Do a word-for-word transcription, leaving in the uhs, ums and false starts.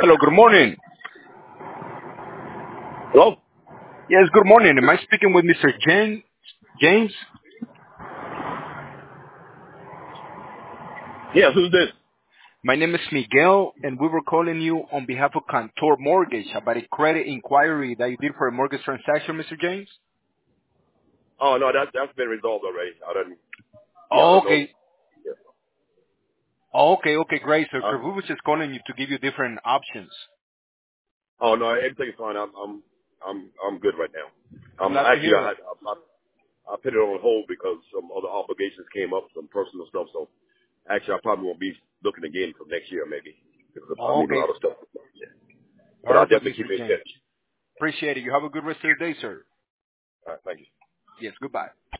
Hello, good morning. Hello? Yes, good morning. Am I speaking with Mister James? James? Yes, who's this? My name is Miguel, and we were calling you on behalf of Cantor Mortgage about a credit inquiry that you did for a mortgage transaction, Mister James. Oh, no, that, that's been resolved already. I don't, yeah, I Oh, don't know. okay. Yeah. Oh, okay, okay, great, sir. Uh, 'Cause we were just calling you to give you different options. oh, no, everything's fine. I'm, I'm, I'm, I'm good right now. I'm Um, glad to actually, hear I, that. had- I, I, I put it on hold because some other obligations came up, some personal stuff. So actually, I probably won't be looking again for next year, maybe, because I Oh, need a okay. lot of stuff. Yeah. But I'll Perfect, definitely keep Mister in James. touch. Appreciate it. You have a good rest of your day, sir. All right, thank you. Yes, goodbye.